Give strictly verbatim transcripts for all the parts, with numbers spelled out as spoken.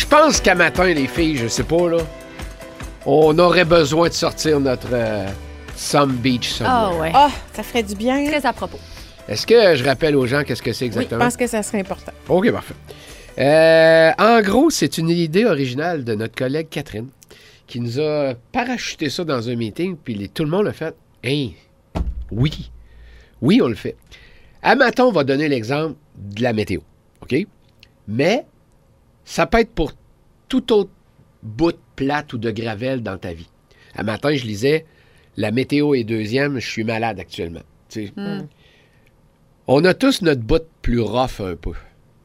pense qu'à matin, les filles, je sais pas, là, on aurait besoin de sortir notre euh, Some Beach Somewhere. Ah ouais. Ah, ça ferait du bien. Très à propos. Est-ce que je rappelle aux gens qu'est-ce que c'est Oui, je exactement? pense que ça serait important. OK, parfait. Euh, en gros, c'est une idée originale de notre collègue Catherine qui nous a parachuté ça dans un meeting, puis les- tout le monde a fait « Hein, oui, oui, on le fait. » À matin, on va donner l'exemple de la météo, OK? Mais ça peut être pour tout autre bout de plate ou de gravelle dans ta vie. À matin, je lisais « La météo est deuxième, je suis malade actuellement. » Tu sais. Mm. On a tous notre bout plus rough un peu.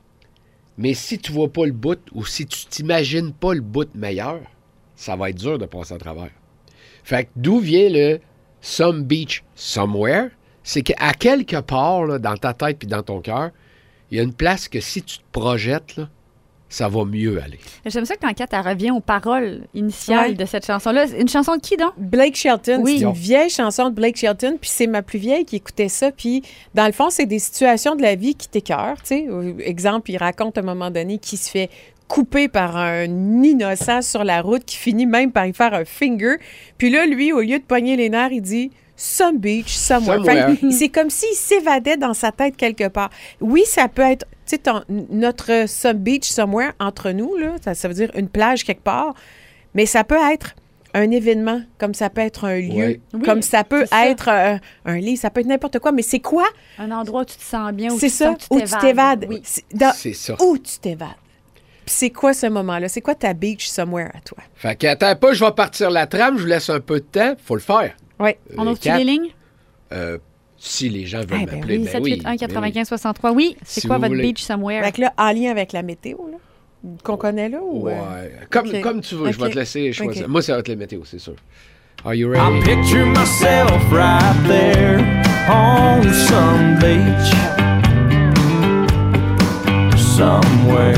Mais si tu vois pas le bout ou si tu t'imagines pas le bout meilleur, ça va être dur de passer à travers. Fait que d'où vient le Some Beach Somewhere? C'est qu'à quelque part, là, dans ta tête puis dans ton cœur, il y a une place que si tu te projettes, là, ça va mieux aller. J'aime ça que quand Kat, elle revient aux paroles initiales Ouais. de cette chanson-là. Une chanson de qui, donc? Blake Shelton, Oui. c'est une vieille chanson de Blake Shelton, puis c'est ma plus vieille qui écoutait ça, puis dans le fond, c'est des situations de la vie qui t'écœurent, tu sais. Euh, Exemple, il raconte à un moment donné qu'il se fait couper par un innocent sur la route qui finit même par y faire un finger. Puis là, lui, au lieu de pogner les nerfs, il dit « Some beach, somewhere ». Somewhere. Fait que c'est comme s'il s'évadait dans sa tête quelque part. Oui, ça peut être, tu sais, ton- notre Some beach, somewhere, entre nous, là, ça, ça veut dire une plage quelque part, mais ça peut être un événement, comme ça peut être un lieu, Ouais. Oui, comme ça peut c'est ça. être euh, un livre, ça peut être n'importe quoi, mais c'est quoi? Un endroit où tu te sens bien, où C'est tu ça, sens que où tu t'évades. Oui. C'est dans- C'est ça. Où tu t'évades. Puis c'est quoi ce moment-là? C'est quoi ta beach somewhere à toi? Fait que attends pas, je vais partir la trame, je vous laisse un peu de temps, faut le faire. Oui. On Euh, ouvre-tu Kat, les lignes? euh, si les gens veulent Eh ben m'appeler, oui, ben sept oui. huit un ben quatre-vingt-quinze soixante-trois. Oui, c'est Si quoi vous votre voulez. beach somewhere? Fait que là, en lien avec la météo, là, qu'on connaît là, oui. ou... euh, Ouais. Comme, ok. comme tu veux, je vais Ok. te laisser choisir. Ok. Moi, ça va être les météos, c'est sûr. Are you I ready? picture myself right there on some beach somewhere.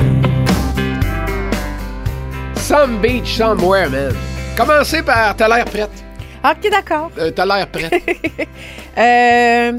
Some beach somewhere, man. Commencez par t'as l'air prête. OK, d'accord. Euh, t'as l'air prête. Euh,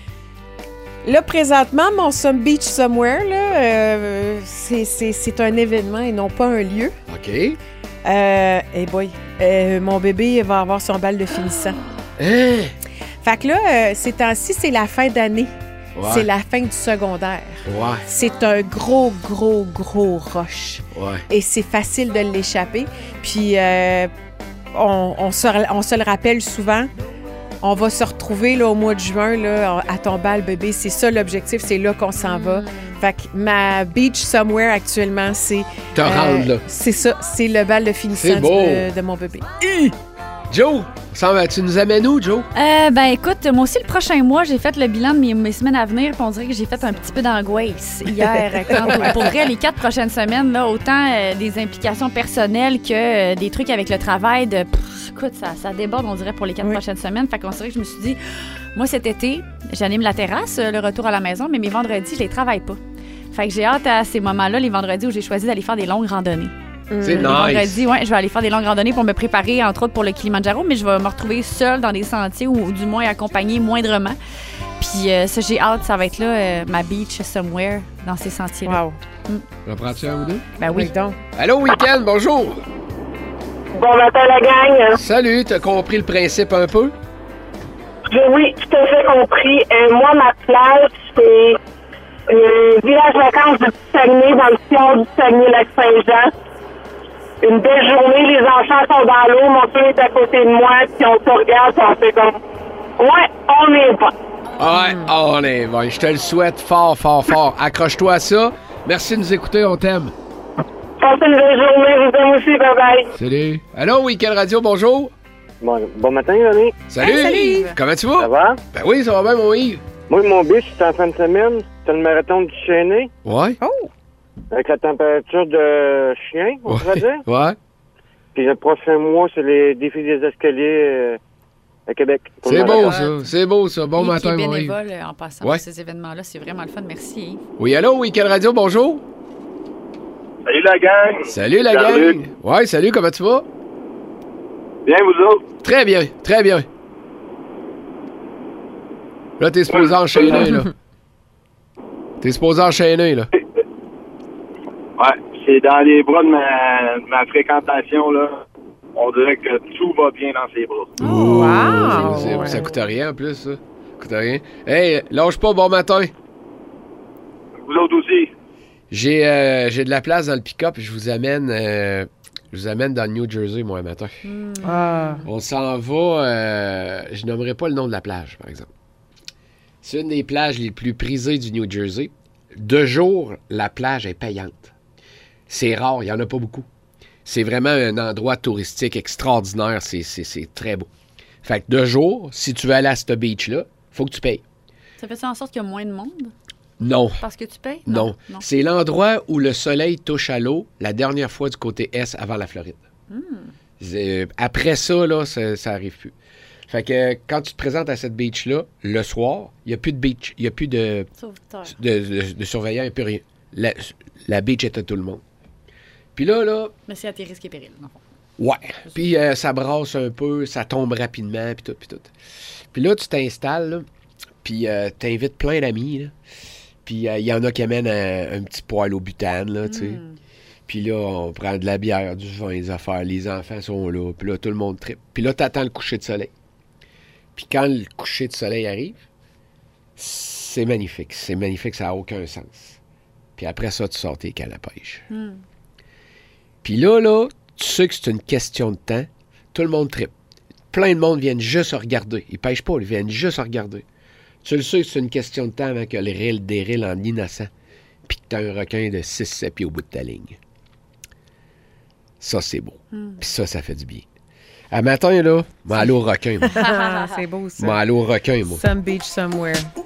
là, présentement, mon Some Beach Somewhere, là, euh, c'est, c'est, c'est un événement et non pas un lieu. OK. Euh, hey boy, euh, mon bébé va avoir son bal de finissant. Hein? Fait que là, euh, ces temps-ci, c'est la fin d'année. Ouais. C'est la fin du secondaire. Ouais. C'est un gros, gros, gros rush. Ouais. Et c'est facile de l'échapper. Puis, euh, on, on, se, on se le rappelle souvent. On va se retrouver là, au mois de juin là, à ton bal, bébé. C'est ça l'objectif. C'est là qu'on s'en va. Fait que ma beach somewhere actuellement, c'est... Te rendre là. C'est ça. C'est le bal de finissant C'est beau. de, de mon bébé. Joe, ça va- tu nous amènes où, Joe? Euh, ben écoute, moi aussi, le prochain mois, j'ai fait le bilan de mes, mes semaines à venir, puis on dirait que j'ai fait un petit peu d'angoisse hier. Quand, pour vrai, les quatre prochaines semaines, là, autant euh, des implications personnelles que euh, des trucs avec le travail, de, pff, écoute, ça, ça déborde, on dirait, pour les quatre Oui. prochaines semaines. Fait qu'on dirait que je me suis dit, moi, cet été, j'anime la terrasse, euh, le retour à la maison, mais mes vendredis, je les travaille pas. Fait que j'ai hâte à ces moments-là, les vendredis, où j'ai choisi d'aller faire des longues randonnées. C'est Les nice. vendredis, ouais, je vais aller faire des longues randonnées pour me préparer, entre autres, pour le Kilimanjaro, mais je vais me retrouver seule dans des sentiers ou, ou du moins accompagnée moindrement. Puis euh, ça, j'ai hâte, ça va être là, euh, ma beach somewhere, dans ces sentiers-là. Wow. J'en prends-tu un ou deux? Ben oui. Oui, donc. Allô, week-end, bonjour. Bon matin, la gang. Salut, t'as compris le principe un peu? J'ai, oui, tout à fait compris. Euh, moi, ma plage, c'est le village vacances du Saguenay, dans le fjord du Saguenay-Lac-Saint-Jean. Une belle journée, les enfants sont dans l'eau, mon père est à côté de moi, puis on se regarde, puis on fait comme... Ouais, on est bon. Ouais, on est bon. Je te le souhaite fort, fort, fort. Accroche-toi à ça. Merci de nous écouter, on t'aime. Passez une belle journée, vous aime aussi, bye-bye. Salut. Allô, Week-end Radio, bonjour. Bon, bon matin, René. Salut. Hey, salut, Yves. Comment tu Ça vas? va? Ben oui, ça va bien, mon Yves. Moi, mon but, c'est en fin de semaine. C'est le marathon du Chêné, Ouais. Oh! avec la température de chien, on pourrait dire. Ouais. Puis le prochain mois, c'est les défis des escaliers euh, à Québec. Pour C'est le beau, marathon. ça. C'est beau, ça. Bon Yves matin, qui est mon Yves. bénévole euh, en passant Ouais. pour ces événements-là, c'est vraiment le fun. Merci, Yves. Oui, allô, Week-end Radio, bonjour. Salut la gang! Salut, la Salut. gang. Ouais, salut, comment tu vas? Bien, vous autres? Très bien, très bien. Là, t'es supposé enchaîner, là. T'es supposé enchaîner, là. Ouais, c'est dans les bras de ma, de ma fréquentation, là. On dirait que tout va bien dans ses bras. Oh, wow! C'est- Ça coûte rien en plus, ça. Ça coûte rien. Hey, lâche pas, bon matin. Vous autres aussi. J'ai euh, j'ai de la place dans le pick-up. Je vous amène euh, je vous amène dans le New Jersey, moi, un matin. Ah. On s'en va... euh, je nommerai pas le nom de la plage, par exemple. C'est une des plages les plus prisées du New Jersey. De jour, la plage est payante. C'est rare, il n'y en a pas beaucoup. C'est vraiment un endroit touristique extraordinaire. C'est, c'est, c'est très beau. Fait que de jour, si tu veux aller à ce beach-là, faut que tu payes. Ça fait ça en sorte qu'il y a moins de monde Non. parce que tu payes? Non. non. C'est l'endroit où le soleil touche à l'eau la dernière fois du côté est avant la Floride. C'est- Après ça, là, ça, ça arrive plus. Fait que quand tu te présentes à cette beach-là, le soir, il n'y a plus de beach. Il n'y a plus de, Sauveteur. de, de, de surveillants, il n'y a plus rien. La, la beach est à tout le monde. Puis là, là, Mais c'est à tes risques et périls, dans le fond. ouais. Puis euh, ça brasse un peu, ça tombe rapidement, puis tout, puis tout. Puis là, tu t'installes, là, puis euh, t'invites plein d'amis, là. Puis il y en a qui amènent un, un petit poêle au butane, là, tu sais. Puis là, on prend de la bière, du vin, des affaires. Les enfants sont là. Puis là, tout le monde tripe. Puis là, t'attends le coucher de soleil. Puis quand le coucher de soleil arrive, c'est magnifique. C'est magnifique, ça n'a aucun sens. Puis après ça, tu sors tes cannes à pêche. Puis là, là, tu sais que c'est une question de temps. Tout le monde tripe. Plein de monde viennent juste regarder. Ils pêchent pas, ils viennent juste regarder. Tu le sais que c'est une question de temps avant que le reel dérile en innocent. Puis que t'as un requin de six sept pieds au bout de ta ligne. Ça, c'est beau. Puis ça, ça fait du bien. À matin, là, m'en aller au requin, moi. Ah, c'est beau, ça. M'en aller au requin, moi. Some beach somewhere.